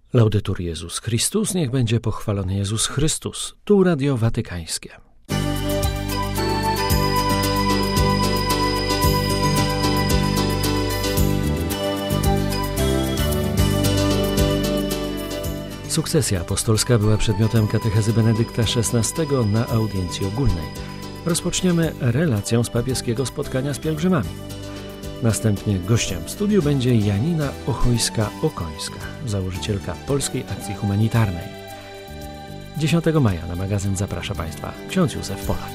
Laudetur Jezus Chrystus, niech będzie pochwalony Jezus Chrystus. Tu Radio Watykańskie. Sukcesja apostolska była przedmiotem katechezy Benedykta XVI na audiencji ogólnej. Rozpoczniemy relacją z papieskiego spotkania z pielgrzymami. Następnie gościem w studiu będzie Janina Ochojska-Okońska, założycielka Polskiej Akcji Humanitarnej. 10 maja na magazyn zaprasza Państwa ksiądz Józef Polak.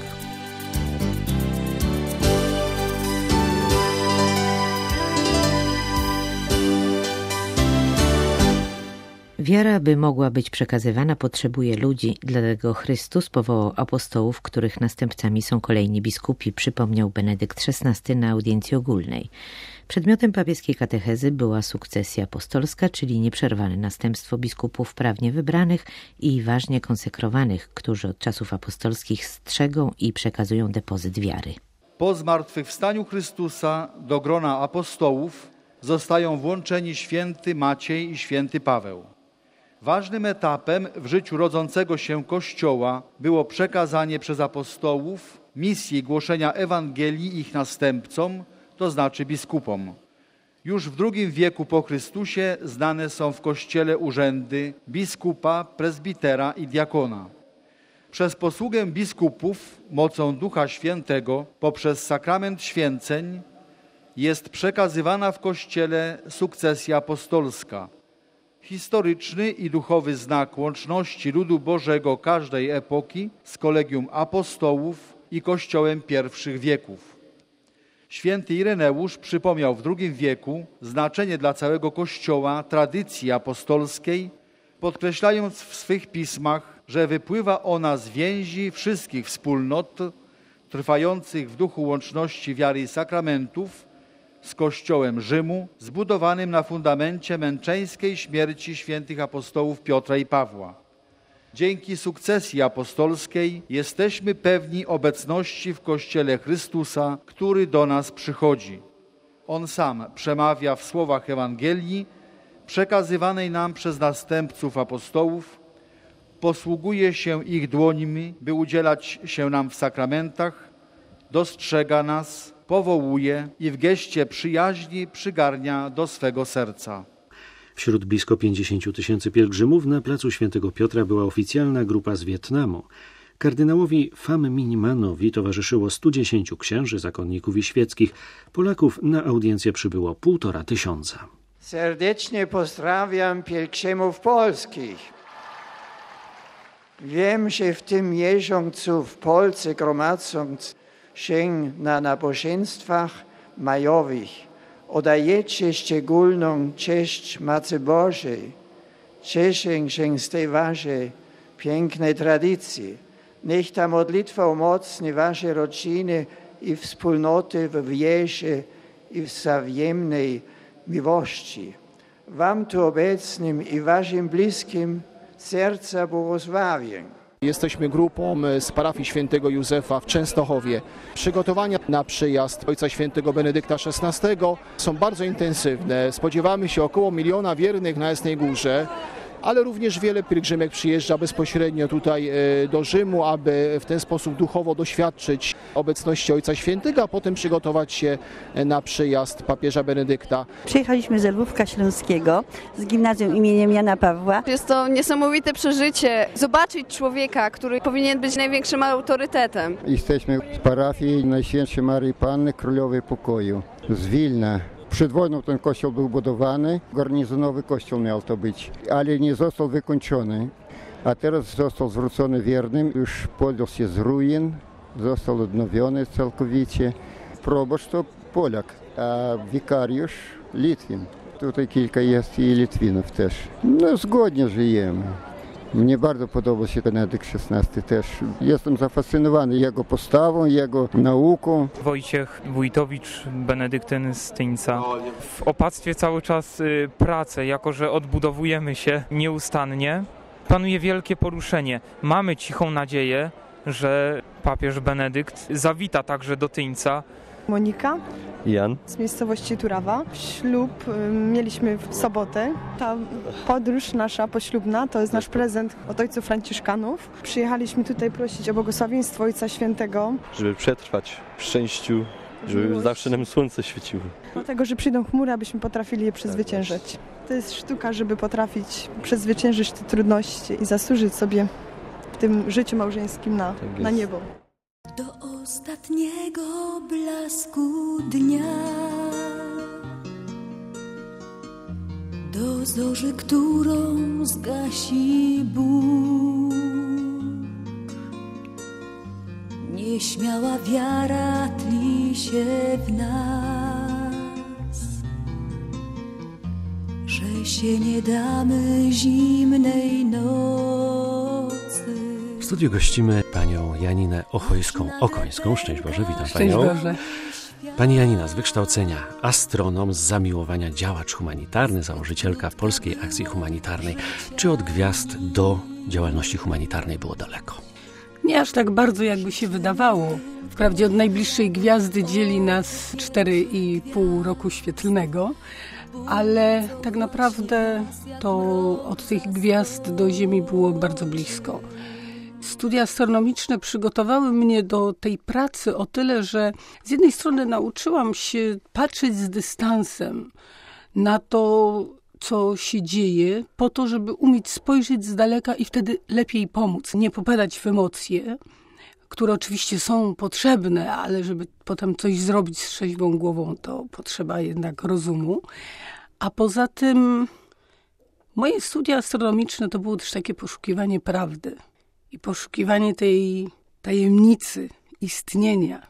Wiara, by mogła być przekazywana, potrzebuje ludzi, dlatego Chrystus powołał apostołów, których następcami są kolejni biskupi, przypomniał Benedykt XVI na audiencji ogólnej. Przedmiotem papieskiej katechezy była sukcesja apostolska, czyli nieprzerwane następstwo biskupów prawnie wybranych i ważnie konsekrowanych, którzy od czasów apostolskich strzegą i przekazują depozyt wiary. Po zmartwychwstaniu Chrystusa do grona apostołów zostają włączeni święty Maciej i święty Paweł. Ważnym etapem w życiu rodzącego się Kościoła było przekazanie przez apostołów misji głoszenia Ewangelii ich następcom, to znaczy biskupom. Już w II wieku po Chrystusie znane są w Kościele urzędy biskupa, prezbitera i diakona. Przez posługę biskupów, mocą Ducha Świętego, poprzez sakrament święceń, jest przekazywana w Kościele sukcesja apostolska. Historyczny i duchowy znak łączności ludu Bożego każdej epoki z kolegium apostołów i Kościołem pierwszych wieków. Święty Ireneusz przypomniał w II wieku znaczenie dla całego Kościoła tradycji apostolskiej, podkreślając w swych pismach, że wypływa ona z więzi wszystkich wspólnot trwających w duchu łączności wiary i sakramentów z Kościołem Rzymu, zbudowanym na fundamencie męczeńskiej śmierci świętych apostołów Piotra i Pawła. Dzięki sukcesji apostolskiej jesteśmy pewni obecności w Kościele Chrystusa, który do nas przychodzi. On sam przemawia w słowach Ewangelii przekazywanej nam przez następców apostołów, posługuje się ich dłońmi, by udzielać się nam w sakramentach, dostrzega nas, powołuje i w geście przyjaźni przygarnia do swego serca. Wśród blisko 50 000 pielgrzymów na placu Świętego Piotra była oficjalna grupa z Wietnamu. Kardynałowi Pham Minh Manowi towarzyszyło 110 księży, zakonników i świeckich. Polaków na audiencję przybyło 1500. Serdecznie pozdrawiam pielgrzymów polskich. Wiem, że w tym miesiącu w Polsce gromadzą się na nabożeństwach majowych. Oddajecie szczególną cześć Matce Bożej. Cieszę się z tej waszej pięknej tradycji. Niech ta modlitwa umocni wasze rodziny i wspólnoty w wierze i w wzajemnej miłości. Wam tu obecnym i waszym bliskim serca błogosławię. Jesteśmy grupą z parafii świętego Józefa w Częstochowie. Przygotowania na przyjazd Ojca Świętego Benedykta XVI są bardzo intensywne. Spodziewamy się około 1 miliona wiernych na Jasnej Górze, ale również wiele pielgrzymek przyjeżdża bezpośrednio tutaj do Rzymu, aby w ten sposób duchowo doświadczyć obecności Ojca Świętego, a potem przygotować się na przyjazd papieża Benedykta. Przyjechaliśmy z Lwówka Śląskiego, z gimnazjum imieniem Jana Pawła. Jest to niesamowite przeżycie, zobaczyć człowieka, który powinien być największym autorytetem. Jesteśmy z parafii Najświętszej Maryi Panny Królowej Pokoju z Wilna. Przed wojną ten kościół był budowany, garnizonowy kościół miał to być, ale nie został wykończony. A teraz został zwrócony wiernym, już podniósł się z ruin, został odnowiony całkowicie. Proboszcz to Polak, a wikariusz Litwin. Tutaj kilka jest i Litwinów też. No zgodnie żyjemy. Mnie bardzo podoba się Benedykt XVI też. Jestem zafascynowany jego postawą, jego nauką. Wojciech Wójtowicz, benedyktyn z Tyńca. W opactwie cały czas pracę, jako że odbudowujemy się nieustannie. Panuje wielkie poruszenie. Mamy cichą nadzieję, że papież Benedykt zawita także do Tyńca Monika. Jan. Z miejscowości Turawa. Ślub mieliśmy w sobotę. Ta podróż nasza poślubna to jest nasz prezent od ojców franciszkanów. Przyjechaliśmy tutaj prosić o błogosławieństwo Ojca Świętego. Żeby przetrwać w szczęściu, żeby zawsze nam słońce świeciło. Dlatego, że przyjdą chmury, abyśmy potrafili je przezwyciężyć. To jest sztuka, żeby potrafić przezwyciężyć te trudności i zasłużyć sobie w tym życiu małżeńskim na niebo. Do ostatniego blasku dnia, do zorzy, którą zgasi Bóg, nieśmiała wiara tli się w nas, że się nie damy zimnej nocy. W studiu gościmy panią Janinę Ochojską-Okońską. Szczęść Boże, witam panią. Szczęść Boże. Pani Janina z wykształcenia astronom, z zamiłowania działacz humanitarny, założycielka Polskiej Akcji Humanitarnej. Czy od gwiazd do działalności humanitarnej było daleko? Nie aż tak bardzo, jakby się wydawało. Wprawdzie od najbliższej gwiazdy dzieli nas 4,5 roku świetlnego, ale tak naprawdę to od tych gwiazd do Ziemi było bardzo blisko. Studia astronomiczne przygotowały mnie do tej pracy o tyle, że z jednej strony nauczyłam się patrzeć z dystansem na to, co się dzieje, po to, żeby umieć spojrzeć z daleka i wtedy lepiej pomóc. Nie popadać w emocje, które oczywiście są potrzebne, ale żeby potem coś zrobić z trzeźwą głową, to potrzeba jednak rozumu. A poza tym moje studia astronomiczne to było też takie poszukiwanie prawdy i poszukiwanie tej tajemnicy istnienia.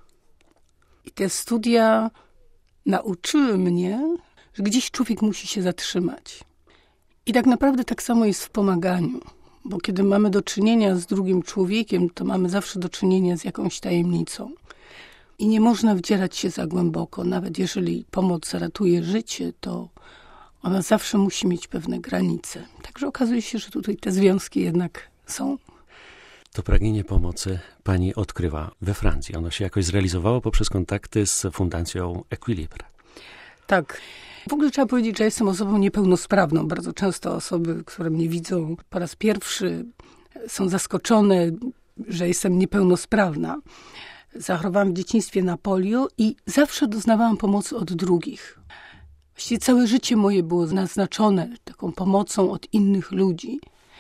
I te studia nauczyły mnie, że gdzieś człowiek musi się zatrzymać. I tak naprawdę tak samo jest w pomaganiu, bo kiedy mamy do czynienia z drugim człowiekiem, to mamy zawsze do czynienia z jakąś tajemnicą. I nie można wdzierać się za głęboko. Nawet jeżeli pomoc ratuje życie, to ona zawsze musi mieć pewne granice. Także okazuje się, że tutaj te związki jednak są. To pragnienie pomocy pani odkrywa we Francji. Ono się jakoś zrealizowało poprzez kontakty z Fundacją Equilibre. Tak. W ogóle trzeba powiedzieć, że jestem osobą niepełnosprawną. Bardzo często osoby, które mnie widzą po raz pierwszy, są zaskoczone, że jestem niepełnosprawna. Zachorowałam w dzieciństwie na polio i zawsze doznawałam pomocy od drugich. Właściwie całe życie moje było naznaczone taką pomocą od innych ludzi.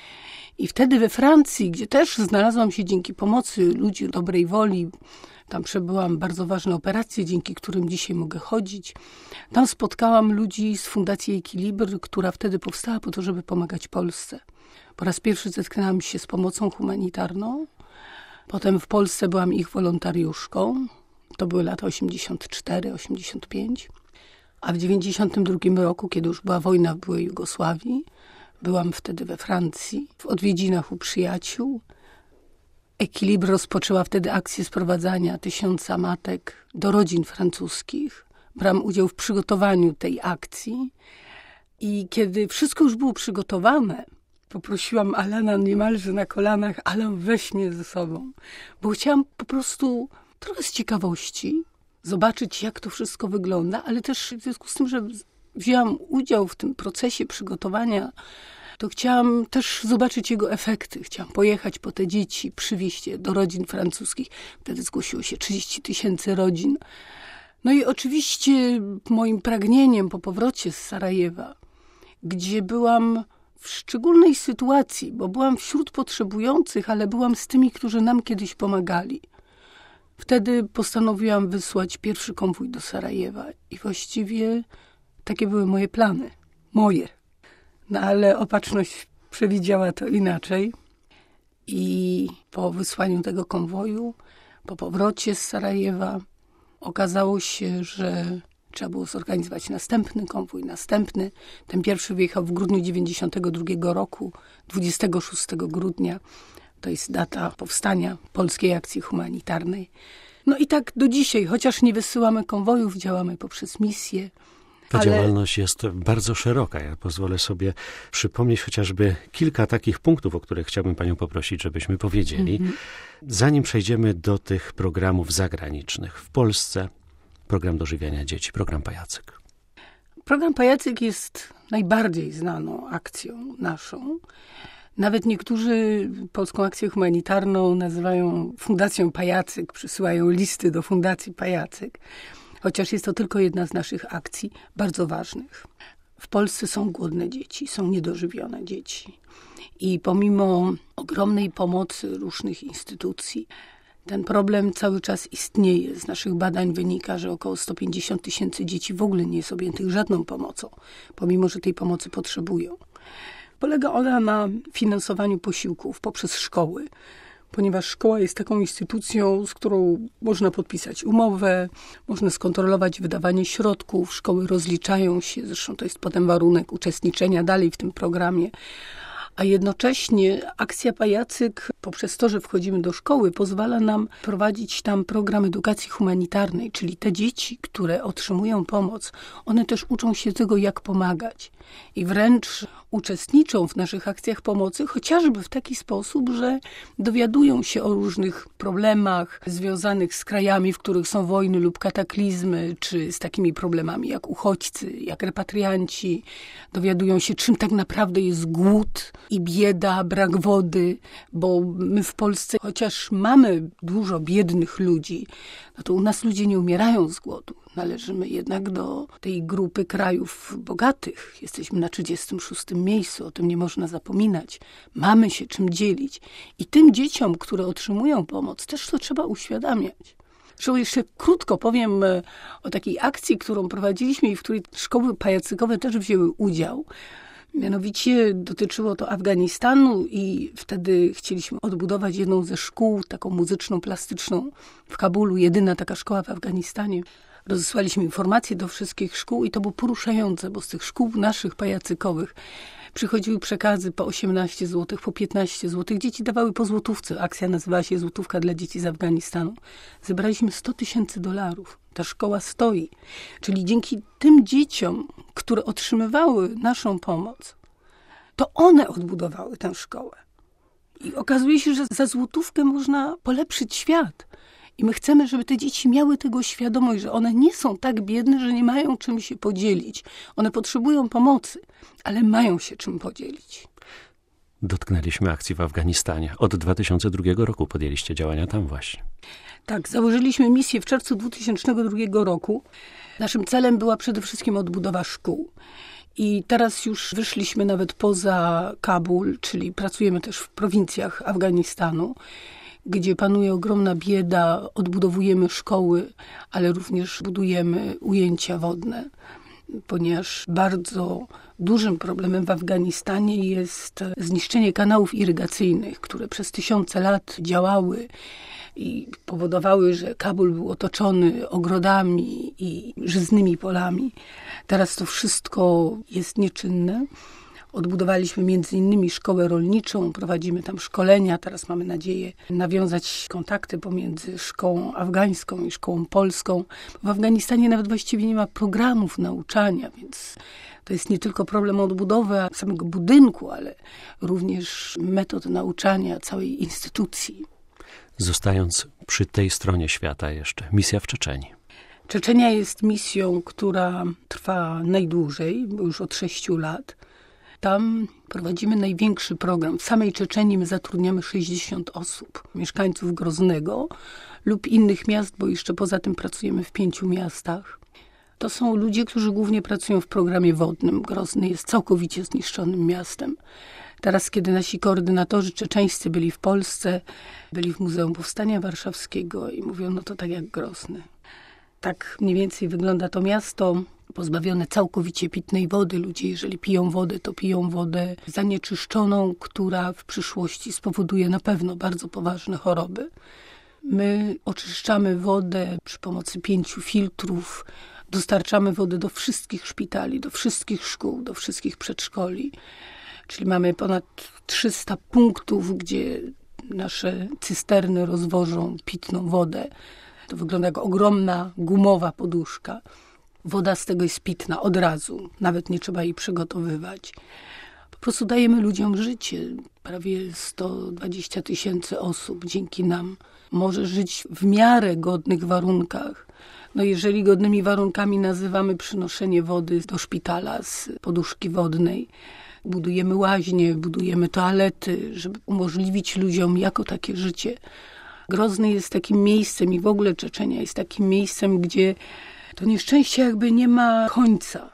I wtedy we Francji, gdzie też znalazłam się dzięki pomocy ludzi dobrej woli, tam przebyłam bardzo ważne operacje, dzięki którym dzisiaj mogę chodzić. Tam spotkałam ludzi z Fundacji Equilibre, która wtedy powstała po to, żeby pomagać Polsce. Po raz pierwszy zetknęłam się z pomocą humanitarną. Potem w Polsce byłam ich wolontariuszką. To były lata 84-85. A w 92 roku, kiedy już była wojna w byłej Jugosławii, byłam wtedy we Francji, w odwiedzinach u przyjaciół. Equilibre rozpoczęła wtedy akcję sprowadzania 1000 matek do rodzin francuskich. Brałam udział w przygotowaniu tej akcji i kiedy wszystko już było przygotowane, poprosiłam Alana niemalże na kolanach: Alan, weź mnie ze sobą, bo chciałam po prostu trochę z ciekawości zobaczyć, jak to wszystko wygląda, ale też w związku z tym, że wzięłam udział w tym procesie przygotowania, to chciałam też zobaczyć jego efekty. Chciałam pojechać po te dzieci, przywieźć je do rodzin francuskich. Wtedy zgłosiło się 30 000 rodzin. No i oczywiście moim pragnieniem po powrocie z Sarajewa, gdzie byłam w szczególnej sytuacji, bo byłam wśród potrzebujących, ale byłam z tymi, którzy nam kiedyś pomagali. Wtedy postanowiłam wysłać pierwszy konwój do Sarajewa i właściwie takie były moje plany. Moje. No ale opatrzność przewidziała to inaczej. I po wysłaniu tego konwoju, po powrocie z Sarajewa, okazało się, że trzeba było zorganizować następny konwój, następny. Ten pierwszy wyjechał w grudniu 92 roku, 26 grudnia. To jest data powstania Polskiej Akcji Humanitarnej. No i tak do dzisiaj, chociaż nie wysyłamy konwojów, działamy poprzez misję. Ta działalność jest bardzo szeroka. Ja pozwolę sobie przypomnieć chociażby kilka takich punktów, o których chciałbym panią poprosić, żebyśmy powiedzieli. Zanim przejdziemy do tych programów zagranicznych w Polsce, program dożywiania dzieci, program Pajacyk? Program Pajacyk jest najbardziej znaną akcją naszą. Nawet niektórzy Polską Akcję Humanitarną nazywają Fundacją Pajacyk, przysyłają listy do Fundacji Pajacyk, chociaż jest to tylko jedna z naszych akcji bardzo ważnych. W Polsce są głodne dzieci, są niedożywione dzieci. I pomimo ogromnej pomocy różnych instytucji, ten problem cały czas istnieje. Z naszych badań wynika, że około 150 000 dzieci w ogóle nie jest objętych żadną pomocą, pomimo że tej pomocy potrzebują. Polega ona na finansowaniu posiłków poprzez szkoły, ponieważ szkoła jest taką instytucją, z którą można podpisać umowę, można skontrolować wydawanie środków, szkoły rozliczają się, zresztą to jest potem warunek uczestniczenia dalej w tym programie. A jednocześnie akcja Pajacyk, poprzez to, że wchodzimy do szkoły, pozwala nam prowadzić tam program edukacji humanitarnej, czyli te dzieci, które otrzymują pomoc, one też uczą się tego, jak pomagać. I wręcz uczestniczą w naszych akcjach pomocy, chociażby w taki sposób, że dowiadują się o różnych problemach związanych z krajami, w których są wojny lub kataklizmy, czy z takimi problemami jak uchodźcy, jak repatrianci. Dowiadują się, czym tak naprawdę jest głód i bieda, brak wody, bo my w Polsce, chociaż mamy dużo biednych ludzi, no to u nas ludzie nie umierają z głodu. Należymy jednak do tej grupy krajów bogatych. Jesteśmy na 36. miejscu, o tym nie można zapominać. Mamy się czym dzielić. I tym dzieciom, które otrzymują pomoc, też to trzeba uświadamiać. Zresztą jeszcze krótko powiem o takiej akcji, którą prowadziliśmy i w której szkoły pajacykowe też wzięły udział. Mianowicie dotyczyło to Afganistanu i wtedy chcieliśmy odbudować jedną ze szkół, taką muzyczną, plastyczną w Kabulu, jedyna taka szkoła w Afganistanie. Rozesłaliśmy informacje do wszystkich szkół i to było poruszające, bo z tych szkół naszych pajacykowych przychodziły przekazy po 18 zł, po 15 zł. Dzieci dawały po złotówce. Akcja nazywała się Złotówka dla dzieci z Afganistanu. Zebraliśmy $100 000. Ta szkoła stoi. Czyli dzięki tym dzieciom, które otrzymywały naszą pomoc, to one odbudowały tę szkołę. I okazuje się, że za złotówkę można polepszyć świat. I my chcemy, żeby te dzieci miały tego świadomość, że one nie są tak biedne, że nie mają czym się podzielić. One potrzebują pomocy, ale mają się czym podzielić. Dotknęliśmy akcji w Afganistanie. Od 2002 roku podjęliście działania tam właśnie. Tak, założyliśmy misję w czerwcu 2002 roku. Naszym celem była przede wszystkim odbudowa szkół. I teraz już wyszliśmy nawet poza Kabul, czyli pracujemy też w prowincjach Afganistanu, gdzie panuje ogromna bieda, odbudowujemy szkoły, ale również budujemy ujęcia wodne, ponieważ bardzo dużym problemem w Afganistanie jest zniszczenie kanałów irygacyjnych, które przez tysiące lat działały i powodowały, że Kabul był otoczony ogrodami i żyznymi polami. Teraz to wszystko jest nieczynne. Odbudowaliśmy między innymi szkołę rolniczą, prowadzimy tam szkolenia. Teraz mamy nadzieję nawiązać kontakty pomiędzy szkołą afgańską i szkołą polską. W Afganistanie nawet właściwie nie ma programów nauczania, więc to jest nie tylko problem odbudowy samego budynku, ale również metod nauczania całej instytucji. Zostając przy tej stronie świata jeszcze, misja w Czeczenii. Czeczenia jest misją, która trwa najdłużej, bo już od 6 lat. Tam prowadzimy największy program. W samej Czeczenii my zatrudniamy 60 osób, mieszkańców Groznego lub innych miast, bo jeszcze poza tym pracujemy w 5 miastach. To są ludzie, którzy głównie pracują w programie wodnym. Grozny jest całkowicie zniszczonym miastem. Teraz, kiedy nasi koordynatorzy czeczeńscy byli w Polsce, byli w Muzeum Powstania Warszawskiego i mówią, no to tak jak Grozny. Tak mniej więcej wygląda to miasto, pozbawione całkowicie pitnej wody. Ludzie, jeżeli piją wodę, to piją wodę zanieczyszczoną, która w przyszłości spowoduje na pewno bardzo poważne choroby. My oczyszczamy wodę przy pomocy 5 filtrów, dostarczamy wodę do wszystkich szpitali, do wszystkich szkół, do wszystkich przedszkoli. Czyli mamy ponad 300 punktów, gdzie nasze cysterny rozwożą pitną wodę. To wygląda jak ogromna gumowa poduszka. Woda z tego jest pitna od razu, nawet nie trzeba jej przygotowywać. Po prostu dajemy ludziom życie. Prawie 120 000 osób dzięki nam może żyć w miarę godnych warunkach. No jeżeli godnymi warunkami nazywamy przynoszenie wody do szpitala z poduszki wodnej, budujemy łaźnie, budujemy toalety, żeby umożliwić ludziom jako takie życie. Grozny jest takim miejscem i w ogóle Czeczenia jest takim miejscem, gdzie to nieszczęście jakby nie ma końca.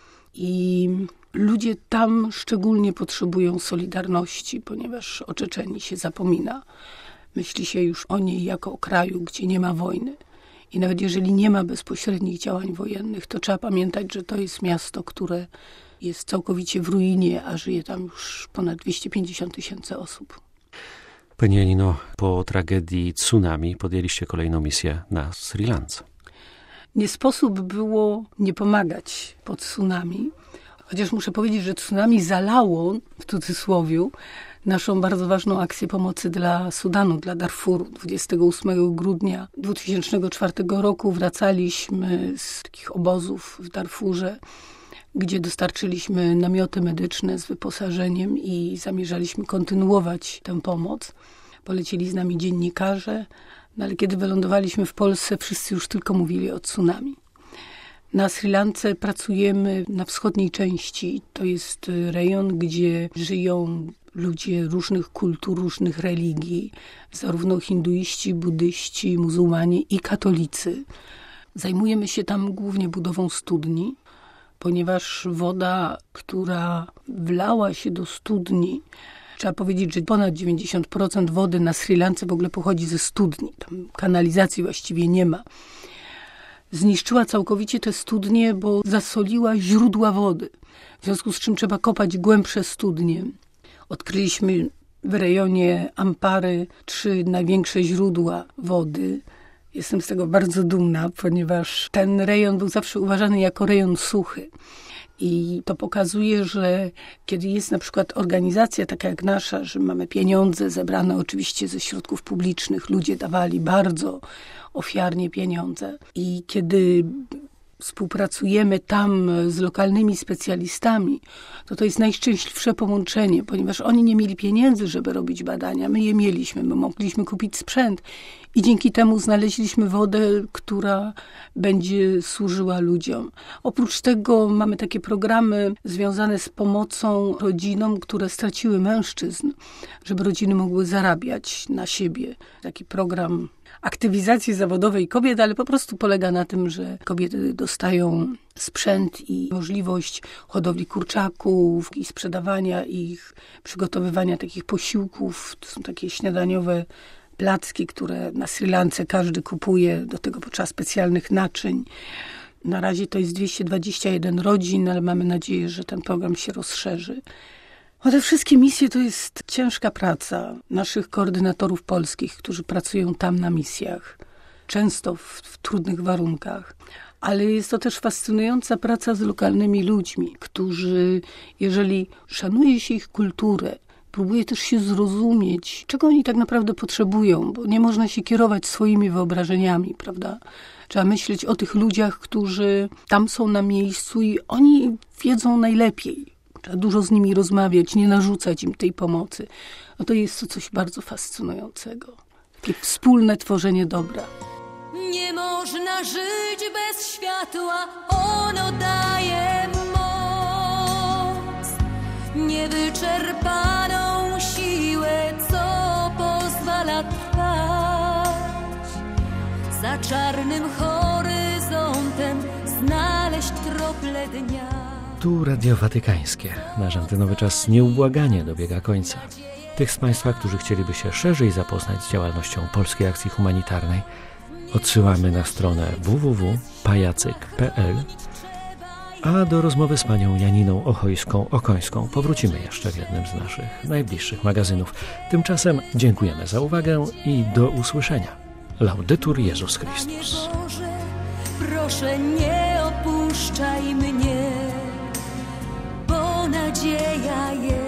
I ludzie tam szczególnie potrzebują solidarności, ponieważ o Czeczenii się zapomina. Myśli się już o niej jako o kraju, gdzie nie ma wojny. I nawet jeżeli nie ma bezpośrednich działań wojennych, to trzeba pamiętać, że to jest miasto, które jest całkowicie w ruinie, a żyje tam już ponad 250 000 osób. Pani Janino, po tragedii tsunami podjęliście kolejną misję na Sri Lance. Nie sposób było nie pomagać po tsunami, chociaż muszę powiedzieć, że tsunami zalało, w cudzysłowie, naszą bardzo ważną akcję pomocy dla Sudanu, dla Darfuru. 28 grudnia 2004 roku wracaliśmy z takich obozów w Darfurze, gdzie dostarczyliśmy namioty medyczne z wyposażeniem i zamierzaliśmy kontynuować tę pomoc. Polecieli z nami dziennikarze, no ale kiedy wylądowaliśmy w Polsce, wszyscy już tylko mówili o tsunami. Na Sri Lance pracujemy na wschodniej części. To jest rejon, gdzie żyją ludzie różnych kultur, różnych religii, zarówno hinduiści, buddyści, muzułmanie i katolicy. Zajmujemy się tam głównie budową studni, ponieważ woda, która wlała się do studni, trzeba powiedzieć, że ponad 90% wody na Sri Lance w ogóle pochodzi ze studni. Tam kanalizacji właściwie nie ma. Zniszczyła całkowicie te studnie, bo zasoliła źródła wody. W związku z czym trzeba kopać głębsze studnie. Odkryliśmy w rejonie Ampary 3 największe źródła wody. Jestem z tego bardzo dumna, ponieważ ten rejon był zawsze uważany jako rejon suchy. I to pokazuje, że kiedy jest na przykład organizacja taka jak nasza, że mamy pieniądze zebrane oczywiście ze środków publicznych, ludzie dawali bardzo ofiarnie pieniądze. I kiedy współpracujemy tam z lokalnymi specjalistami, to jest najszczęśliwsze połączenie, ponieważ oni nie mieli pieniędzy, żeby robić badania. My je mieliśmy, my mogliśmy kupić sprzęt i dzięki temu znaleźliśmy wodę, która będzie służyła ludziom. Oprócz tego mamy takie programy związane z pomocą rodzinom, które straciły mężczyzn, żeby rodziny mogły zarabiać na siebie. Taki program aktywizacji zawodowej kobiet, ale po prostu polega na tym, że kobiety dostają sprzęt i możliwość hodowli kurczaków i sprzedawania ich, przygotowywania takich posiłków. To są takie śniadaniowe placki, które na Sri Lance każdy kupuje, do tego potrzeba specjalnych naczyń. Na razie to jest 221 rodzin, ale mamy nadzieję, że ten program się rozszerzy. A te wszystkie misje to jest ciężka praca naszych koordynatorów polskich, którzy pracują tam na misjach, często w trudnych warunkach. Ale jest to też fascynująca praca z lokalnymi ludźmi, którzy, jeżeli szanuje się ich kulturę, próbuje też się zrozumieć, czego oni tak naprawdę potrzebują, bo nie można się kierować swoimi wyobrażeniami, prawda? Trzeba myśleć o tych ludziach, którzy tam są na miejscu i oni wiedzą najlepiej. Trzeba dużo z nimi rozmawiać, nie narzucać im tej pomocy. No to jest to coś bardzo fascynującego. Takie wspólne tworzenie dobra. Nie można żyć bez światła, ono daje moc, niewyczerpaną siłę, co pozwala trwać. Za czarnym horyzontem znaleźć krople dnia. Tu Radio Watykańskie. Nasz antenowy czas nieubłaganie dobiega końca. Tych z Państwa, którzy chcieliby się szerzej zapoznać z działalnością Polskiej Akcji Humanitarnej, odsyłamy na stronę www.pajacyk.pl, a do rozmowy z panią Janiną Ochojską-Okońską powrócimy jeszcze w jednym z naszych najbliższych magazynów. Tymczasem dziękujemy za uwagę i do usłyszenia. Laudetur Jezus Chrystus. Proszę, nie opuszczaj mnie, bo nadzieja jest.